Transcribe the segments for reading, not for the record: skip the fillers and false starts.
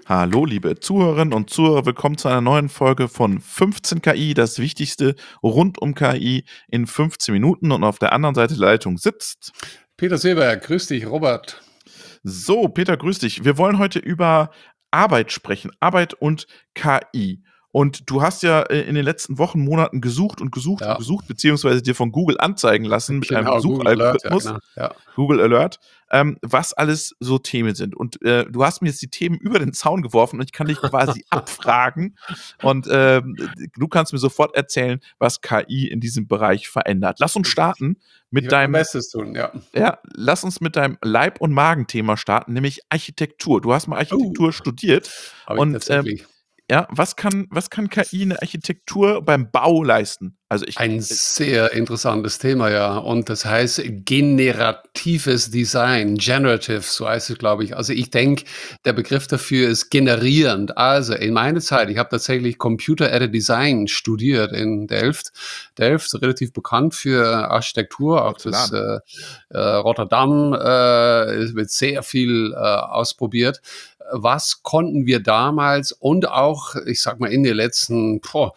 Hallo, liebe Zuhörerinnen und Zuhörer, willkommen zu einer neuen Folge von 15 KI, das Wichtigste rund um KI in 15 Minuten. Und auf der anderen Seite der Leitung sitzt. Peter Seeberg, grüß dich, Robert. So, Peter, grüß dich. Wir wollen heute über Arbeit sprechen, Arbeit und KI. Und du hast ja in den letzten Wochen, Monaten gesucht und gesucht und Ja, gesucht, beziehungsweise dir von Google anzeigen lassen mit einem genau, Google Alert, ja, Suchalgorithmus, genau, ja. Google Alert, was alles so Themen sind. Und du hast mir jetzt die Themen über den Zaun geworfen und ich kann dich quasi abfragen. Und du kannst mir sofort erzählen, was KI in diesem Bereich verändert. Ich Mit werde mein deinem, Bestes tun, ja. Lass uns mit deinem Leib- und Magenthema starten, nämlich Architektur. Du hast mal Oh, Architektur studiert habe ich und tatsächlich. ja, was kann KI in der Architektur beim Bau leisten? Also ich, Ein sehr interessantes Thema, ja. Und das heißt generatives Design, generative, so heißt es, glaube ich. Also ich denke, der Begriff dafür ist generierend. Also in meiner Zeit, ich habe tatsächlich Computer-Aided Design studiert in Delft. Delft ist relativ bekannt für Architektur, auch das Porzellan. Rotterdam es wird sehr viel ausprobiert. Was konnten wir damals und auch, ich sag mal, in den letzten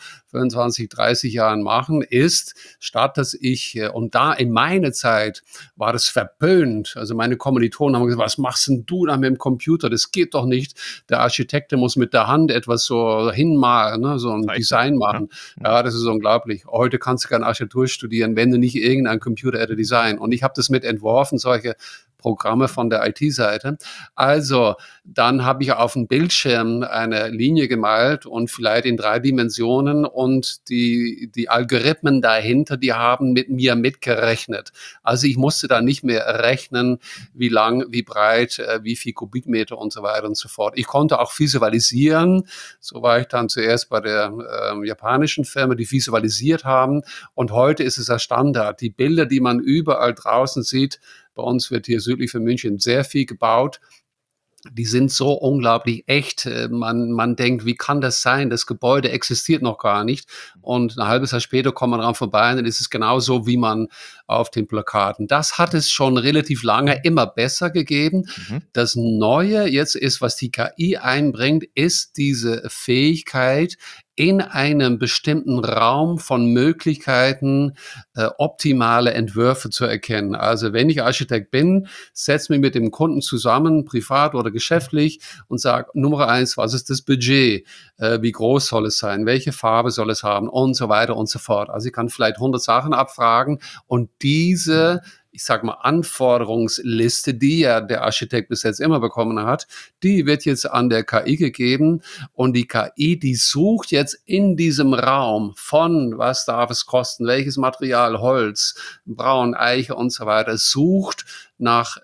25, 30 Jahren machen, ist, statt dass ich, und da in meiner Zeit war das verpönt. Also meine Kommilitonen haben gesagt, was machst denn du da mit dem Computer? Das geht doch nicht. Der Architekt, der muss mit der Hand etwas so hinmalen, ne, so ein Zeichnen. Design Ja. machen. Mhm. Ja, das ist unglaublich. Heute kannst du keine Architektur studieren, wenn du nicht irgendein Computer-Aided Design. Und ich habe das mit entworfen, solche Programme von der IT-Seite. Also, dann habe ich auf dem Bildschirm eine Linie gemalt und vielleicht in 3 Dimensionen und die Algorithmen dahinter, die haben mit mir mitgerechnet. Also ich musste da nicht mehr rechnen, wie lang, wie breit, wie viel Kubikmeter und so weiter und so fort. Ich konnte auch visualisieren. So war ich dann zuerst bei der japanischen Firma, die visualisiert haben. Und heute ist es der Standard. Die Bilder, die man überall draußen sieht, bei uns wird hier südlich von München sehr viel gebaut, die sind so unglaublich echt. Man denkt, wie kann das sein? Das Gebäude existiert noch gar nicht. Und ein halbes Jahr später kommt man dran vorbei und dann ist es genauso, wie man auf den Plakaten. Das hat es schon relativ lange immer besser gegeben. Mhm. Das Neue jetzt ist, was die KI einbringt, ist diese Fähigkeit, in einem bestimmten Raum von Möglichkeiten optimale Entwürfe zu erkennen. Also wenn ich Architekt bin, setze mich mit dem Kunden zusammen, privat oder geschäftlich, und sage, Nummer eins, was ist das Budget? Wie groß soll es sein? Welche Farbe soll es haben? Und so weiter und so fort. Also ich kann vielleicht 100 Sachen abfragen und diese, ich sage mal, Anforderungsliste, die ja der Architekt bis jetzt immer bekommen hat, die wird jetzt an der KI gegeben und die KI, die sucht jetzt in diesem Raum von, was darf es kosten, welches Material, Holz, Braun, Eiche und so weiter, sucht nach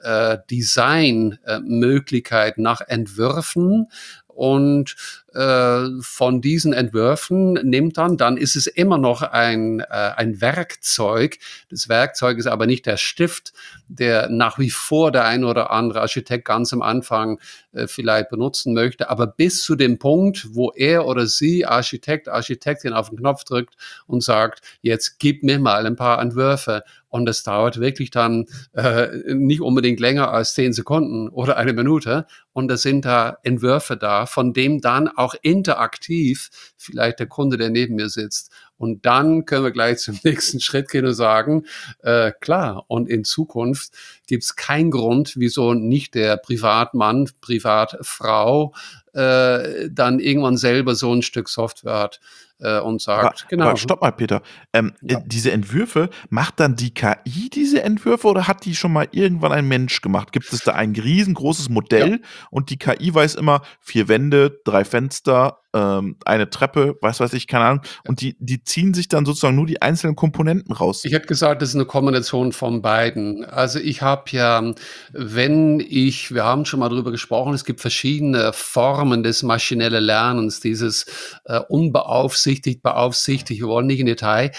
Designmöglichkeiten, nach Entwürfen und von diesen Entwürfen nimmt dann ist es immer noch ein Werkzeug. Das Werkzeug ist aber nicht der Stift, der nach wie vor der ein oder andere Architekt ganz am Anfang vielleicht benutzen möchte, aber bis zu dem Punkt, wo er oder sie, Architekt, Architektin auf den Knopf drückt und sagt, jetzt gib mir mal ein paar Entwürfe. Und das dauert wirklich dann nicht unbedingt länger als 10 Sekunden oder eine Minute. Und da sind da Entwürfe da, von dem dann auch interaktiv vielleicht der Kunde, der neben mir sitzt. Und dann können wir gleich zum nächsten Schritt gehen und sagen, klar, und in Zukunft gibt es keinen Grund, wieso nicht der Privatmann, Privatfrau dann irgendwann selber so ein Stück Software hat und Aber sagt, aber genau, stopp mal, Peter. ja. Diese Entwürfe, macht dann die KI diese Entwürfe oder hat die schon mal irgendwann ein Mensch gemacht? Gibt es da ein riesengroßes Ja. Modell und die KI weiß immer 4 Wände, 3 Fenster, eine Treppe, weiß ich, keine Ahnung. Und die ziehen sich dann sozusagen nur die einzelnen Komponenten raus. Ich hätte gesagt, das ist 'ne Kombination von beiden. Also, ich habe ja, wir haben schon mal drüber gesprochen, es gibt verschiedene Formen des maschinellen Lernens, dieses, unbeaufsichtigt, beaufsichtigt, wir wollen nicht in Detail.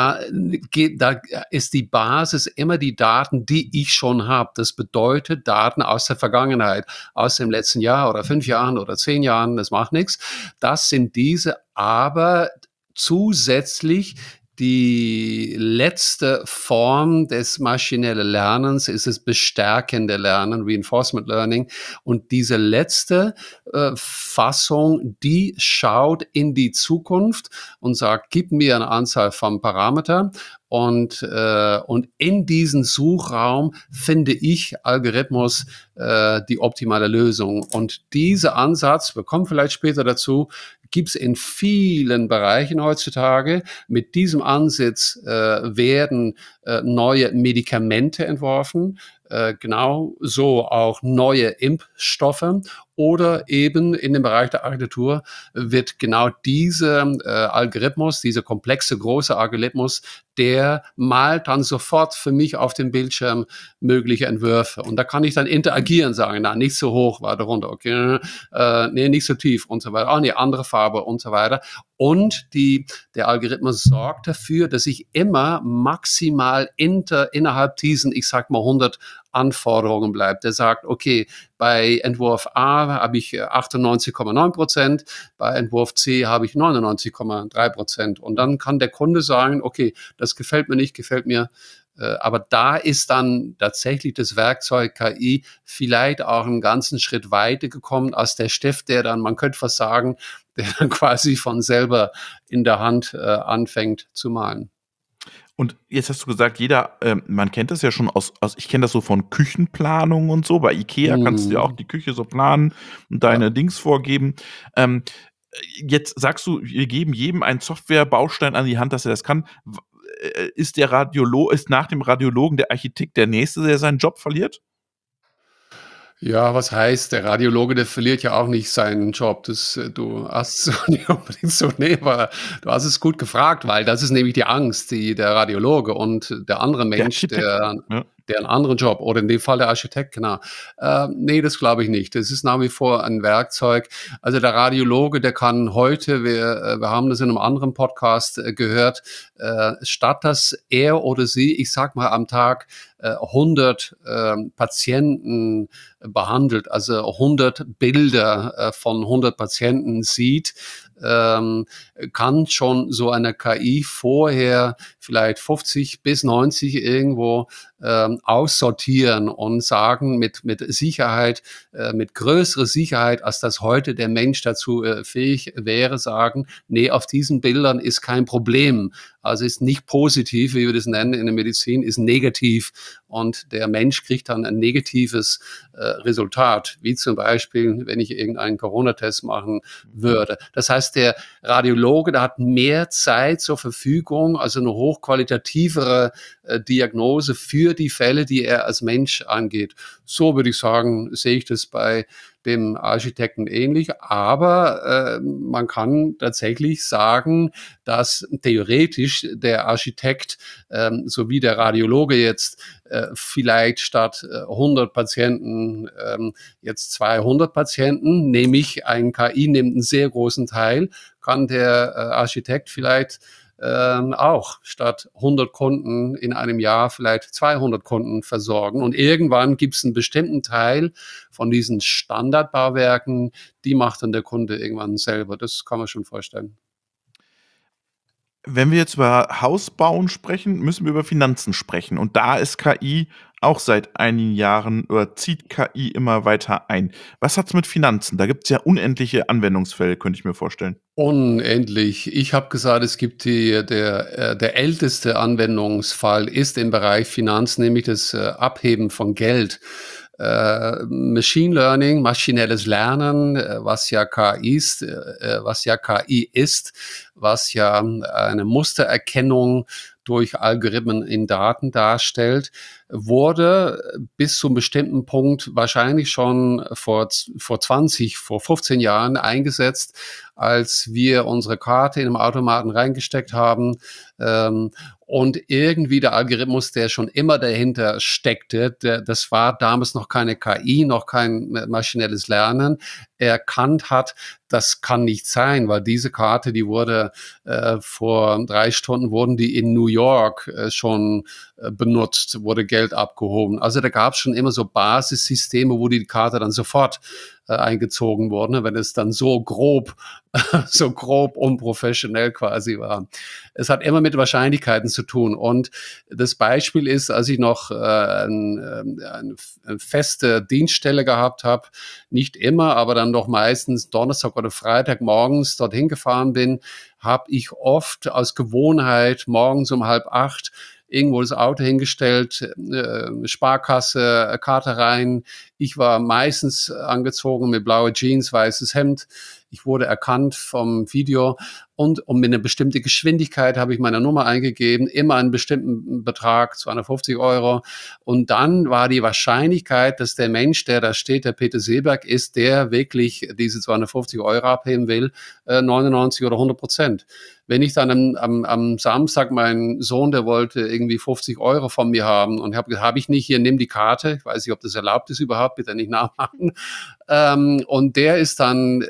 Da ist die Basis immer die Daten, die ich schon habe. Das bedeutet Daten aus der Vergangenheit, aus dem letzten Jahr oder 5 Jahren oder 10 Jahren, das macht nix. Das sind diese, aber zusätzlich die letzte Form des maschinellen Lernens ist das bestärkende Lernen, Reinforcement Learning. Und diese letzte Fassung, die schaut in die Zukunft und sagt, gib mir eine Anzahl von Parametern und in diesen Suchraum finde ich Algorithmus die optimale Lösung. Und dieser Ansatz, wir kommen vielleicht später dazu, gibt es in vielen Bereichen heutzutage. Mit diesem Ansatz werden neue Medikamente entworfen, genau so auch neue Impfstoffe oder eben in dem Bereich der Architektur wird genau dieser Algorithmus, dieser komplexe große Algorithmus, der malt dann sofort für mich auf dem Bildschirm mögliche Entwürfe. Und da kann ich dann interagieren, sagen, na, nicht so hoch, weiter runter, okay, nee, nicht so tief und so weiter, nee, andere Farbe und so weiter. Und der Algorithmus sorgt dafür, dass ich immer maximal innerhalb diesen, ich sag mal 100 Anforderungen bleibt. Der sagt, okay, bei Entwurf A habe ich 98,9%, bei Entwurf C habe ich 99,3%. Und dann kann der Kunde sagen, okay, das gefällt mir nicht, gefällt mir. Aber da ist dann tatsächlich das Werkzeug KI vielleicht auch einen ganzen Schritt weiter gekommen als der Stift, der dann, man könnte fast sagen, der dann quasi von selber in der Hand anfängt zu malen. Und jetzt hast du gesagt, man kennt das ja schon ich kenne das so von Küchenplanung und so. Bei IKEA kannst du ja auch Mhm. die Küche so planen und Ja. deine Dings vorgeben. Ähm, Jetzt sagst du, wir geben jedem einen Softwarebaustein an die Hand, dass er das kann. Ist nach dem Radiologen der Architekt der Nächste, der seinen Job verliert? Ja, was heißt, der Radiologe, der verliert ja auch nicht seinen Job. Du hast so nicht unbedingt so, ne, aber du hast es gut gefragt, weil das ist nämlich die Angst, die der Radiologe und der andere Der Mensch, Architekt, ja. der einen anderen Job oder in dem Fall der Architekt, genau. Ne, das glaube ich nicht. Das ist nach wie vor ein Werkzeug. Also der Radiologe, der kann heute, wir haben das in einem anderen Podcast gehört, statt dass er oder sie, ich sag mal, am Tag 100 Patienten behandelt, also 100 Bilder von 100 Patienten sieht, ähm, kann schon so eine KI vorher vielleicht 50 bis 90 irgendwo aussortieren und sagen mit Sicherheit, mit größerer Sicherheit, als das heute der Mensch dazu fähig wäre, sagen, nee, auf diesen Bildern ist kein Problem. Also ist nicht positiv, wie wir das nennen in der Medizin, ist negativ. Und der Mensch kriegt dann ein negatives Resultat, wie zum Beispiel, wenn ich irgendeinen Corona-Test machen würde. Das heißt, der Radiologe, der hat mehr Zeit zur Verfügung, also eine hochqualitativere Diagnose für die Fälle, die er als Mensch angeht. So würde ich sagen, sehe ich das bei dem Architekten ähnlich, aber man kann tatsächlich sagen, dass theoretisch der Architekt sowie der Radiologe jetzt vielleicht statt 100 Patienten jetzt 200 Patienten, nämlich ein KI nimmt einen sehr großen Teil, kann der Architekt vielleicht auch statt 100 Kunden in einem Jahr vielleicht 200 Kunden versorgen. Und irgendwann gibt es einen bestimmten Teil von diesen Standardbauwerken, die macht dann der Kunde irgendwann selber. Das kann man schon vorstellen. Wenn wir jetzt über Hausbauen sprechen, müssen wir über Finanzen sprechen. Und da ist KI auch seit einigen Jahren oder zieht KI immer weiter ein. Was hat's mit Finanzen? Da gibt's ja unendliche Anwendungsfälle, könnte ich mir vorstellen. Unendlich. Ich habe gesagt, es gibt der älteste Anwendungsfall ist im Bereich Finanz, nämlich das Abheben von Geld. Machine Learning, maschinelles Lernen, was ja KI ist, was ja eine Mustererkennung durch Algorithmen in Daten darstellt, wurde bis zu einem bestimmten Punkt wahrscheinlich schon vor 15 Jahren eingesetzt, als wir unsere Karte in einem Automaten reingesteckt haben. Ähm, und irgendwie der Algorithmus, der schon immer dahinter steckte, das war damals noch keine KI, noch kein maschinelles Lernen, erkannt hat, das kann nicht sein, weil diese Karte, die wurde vor 3 Stunden wurden die in New York schon benutzt, wurde Geld abgehoben. Also da gab es schon immer so Basissysteme, wo die Karte dann sofort eingezogen wurde, wenn es dann so grob, so grob unprofessionell quasi war. Es hat immer mit Wahrscheinlichkeiten zu tun. Und das Beispiel ist, als ich noch eine feste Dienststelle gehabt habe, nicht immer, aber dann doch meistens Donnerstag oder Freitag morgens dorthin gefahren bin, habe ich oft aus Gewohnheit morgens um 7:30 irgendwo das Auto hingestellt, Sparkasse, Karte rein. Ich war meistens angezogen mit blauer Jeans, weißes Hemd. Ich wurde erkannt vom Video und mit einer bestimmten Geschwindigkeit habe ich meine Nummer eingegeben, immer einen bestimmten Betrag, 250 Euro. Und dann war die Wahrscheinlichkeit, dass der Mensch, der da steht, der Peter Seeberg ist, der wirklich diese 250 Euro abheben will, 99 oder 100%. Wenn ich dann am Samstag, mein Sohn, der wollte irgendwie 50 Euro von mir haben und habe ich nicht, hier, nimm die Karte. Ich weiß nicht, ob das erlaubt ist überhaupt, bitte nicht nachmachen. Und der ist dann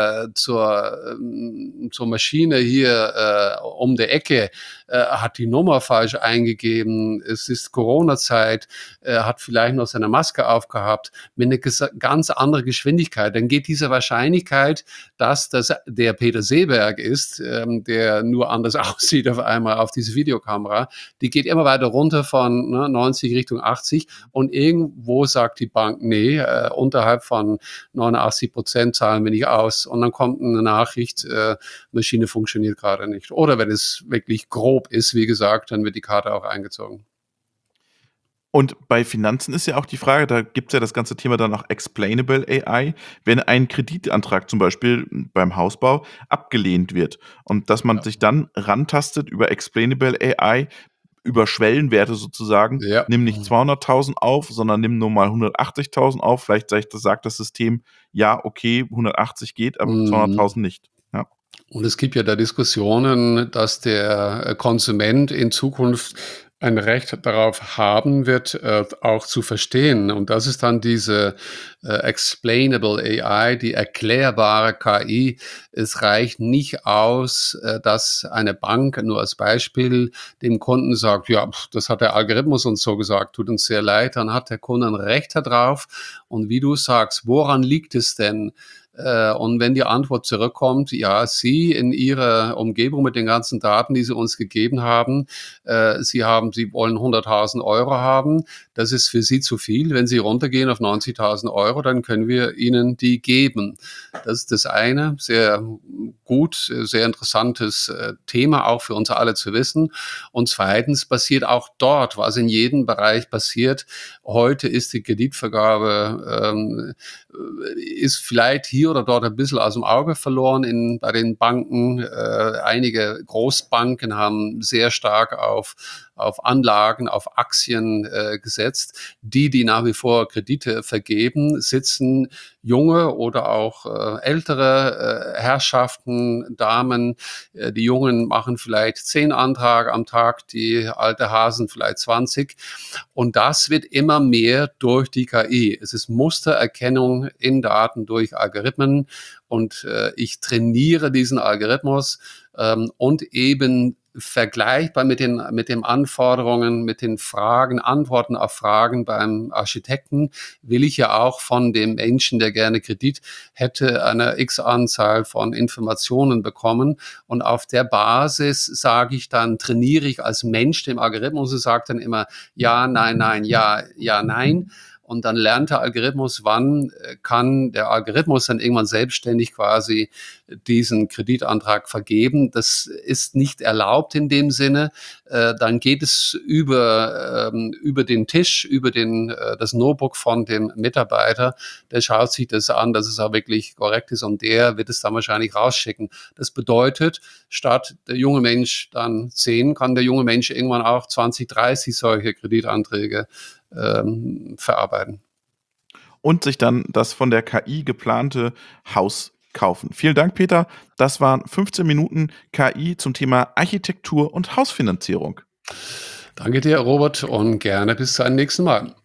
zur Maschine hier um die Ecke, hat die Nummer falsch eingegeben. Es ist Corona-Zeit, hat vielleicht noch seine Maske aufgehabt, mit einer ganz anderen Geschwindigkeit. Dann geht diese Wahrscheinlichkeit, dass das der Peter Seeberg ist, der nur anders aussieht auf einmal auf diese Videokamera, die geht immer weiter runter von 90 Richtung 80 und irgendwo sagt die Bank, nee, unterhalb von 89% zahlen wir nicht aus. Und dann kommt eine Nachricht, Maschine funktioniert gerade nicht. Oder wenn es wirklich grob ist, wie gesagt, dann wird die Karte auch eingezogen. Und bei Finanzen ist ja auch die Frage, da gibt's ja das ganze Thema dann auch Explainable AI, wenn ein Kreditantrag zum Beispiel beim Hausbau abgelehnt wird und dass man Ja. sich dann rantastet über Explainable AI, über Schwellenwerte sozusagen, Ja. nimm nicht 200.000 auf, sondern nimm nur mal 180.000 auf. Vielleicht sagt das System, ja, okay, 180 geht, aber Mhm. 200.000 nicht. Ja. Und es gibt ja da Diskussionen, dass der Konsument in Zukunft ein Recht darauf haben wird, auch zu verstehen. Und das ist dann diese Explainable AI, die erklärbare KI. Es reicht nicht aus, dass eine Bank, nur als Beispiel, dem Kunden sagt, ja, das hat der Algorithmus uns so gesagt, tut uns sehr leid, dann hat der Kunde ein Recht darauf. Und wie du sagst, woran liegt es denn? Und wenn die Antwort zurückkommt, ja, Sie in Ihrer Umgebung mit den ganzen Daten, die Sie uns gegeben haben, Sie wollen 100.000 Euro haben, das ist für Sie zu viel. Wenn Sie runtergehen auf 90.000 Euro, dann können wir Ihnen die geben. Das ist das eine, sehr gut, sehr interessantes Thema, auch für uns alle zu wissen. Und zweitens passiert auch dort, was in jedem Bereich passiert. Heute ist die Kreditvergabe ist vielleicht hier oder dort ein bisschen aus dem Auge verloren bei den Banken. Einige Großbanken haben sehr stark auf Anlagen, auf Aktien gesetzt. Die nach wie vor Kredite vergeben, sitzen junge oder auch ältere Herrschaften, Damen. Die Jungen machen vielleicht 10 Anträge am Tag, die alte Hasen vielleicht 20. Und das wird immer mehr durch die KI. Es ist Mustererkennung in Daten durch Algorithmen und ich trainiere diesen Algorithmus und eben vergleichbar mit den Anforderungen, mit den Fragen, Antworten auf Fragen beim Architekten will ich ja auch von dem Menschen, der gerne Kredit hätte, eine X-Anzahl von Informationen bekommen. Und auf der Basis sage ich dann, trainiere ich als Mensch dem Algorithmus und sage dann immer ja, nein, nein, ja, ja, nein. Und dann lernt der Algorithmus, wann kann der Algorithmus dann irgendwann selbstständig quasi diesen Kreditantrag vergeben. Das ist nicht erlaubt in dem Sinne. Dann geht es über den Tisch, über das Notebook von dem Mitarbeiter. Der schaut sich das an, dass es auch wirklich korrekt ist und der wird es dann wahrscheinlich rausschicken. Das bedeutet, statt der junge Mensch dann 10, kann der junge Mensch irgendwann auch 20, 30 solche Kreditanträge verarbeiten. Und sich dann das von der KI geplante Haus kaufen. Vielen Dank, Peter. Das waren 15 Minuten KI zum Thema Architektur und Hausfinanzierung. Danke dir, Robert, und gerne bis zum nächsten Mal.